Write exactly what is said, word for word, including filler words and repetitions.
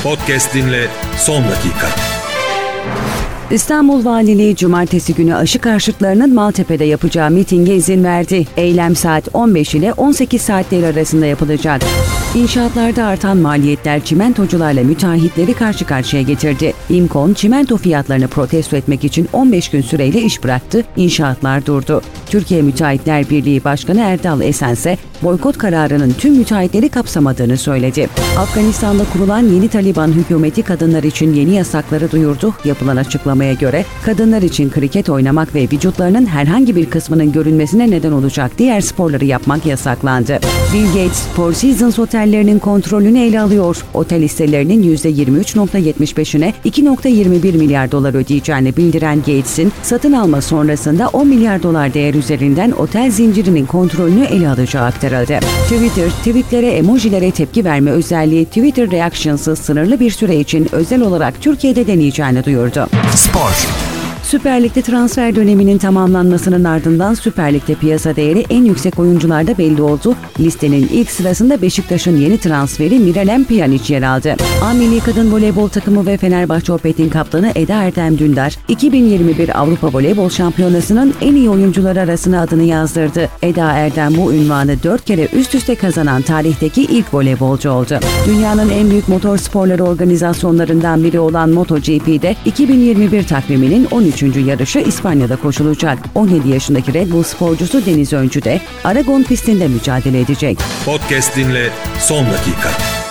Podcast dinle son dakika. İstanbul Valiliği Cumartesi günü aşı karşıtlarının Maltepe'de yapacağı mitinge izin verdi. Eylem saat on beş ile on sekiz saatleri arasında yapılacak. İnşaatlarda artan maliyetler çimentocularla müteahhitleri karşı karşıya getirdi. İMKON, çimento fiyatlarını protesto etmek için on beş gün süreyle iş bıraktı, inşaatlar durdu. Türkiye Müteahhitler Birliği Başkanı Erdal Esen ise boykot kararının tüm müteahhitleri kapsamadığını söyledi. Afganistan'da kurulan yeni Taliban hükümeti kadınlar için yeni yasakları duyurdu. Yapılan açıklamaya göre kadınlar için kriket oynamak ve vücutlarının herhangi bir kısmının görünmesine neden olacak diğer sporları yapmak yasaklandı. Bill Gates, Four Seasons otellerinin kontrolünü ele alıyor. Otel hisselerinin yüzde yirmi üç virgül yetmiş beşine iki virgül yirmi bir milyar dolar ödeyeceğini bildiren Gates'in satın alma sonrasında on milyar dolar değer üzerinden otel zincirinin kontrolünü ele alacağı aktarıldı. Twitter, tweetlere emojilere tepki verme özelliği Twitter Reactions'ı sınırlı bir süre için özel olarak Türkiye'de deneyeceğini duyurdu. Spor. Süper Lig'de transfer döneminin tamamlanmasının ardından Süper Lig'de piyasa değeri en yüksek oyuncularda belli oldu. Listenin ilk sırasında Beşiktaş'ın yeni transferi Miralem Pjanic yer aldı. A Milli Kadın Voleybol takımı ve Fenerbahçe Opet'in kaptanı Eda Erdem Dündar, iki bin yirmi bir Avrupa Voleybol Şampiyonası'nın en iyi oyuncuları arasına adını yazdırdı. Eda Erdem bu unvanı dört kere üst üste kazanan tarihteki ilk voleybolcu oldu. Dünyanın en büyük motor sporları organizasyonlarından biri olan MotoGP'de iki bin yirmi bir takviminin on üçüncü yarışı İspanya'da koşulacak. on yedi yaşındaki Red Bull sporcusu Deniz Öncü de Aragon pistinde mücadele edecek. Podcast dinle son dakika.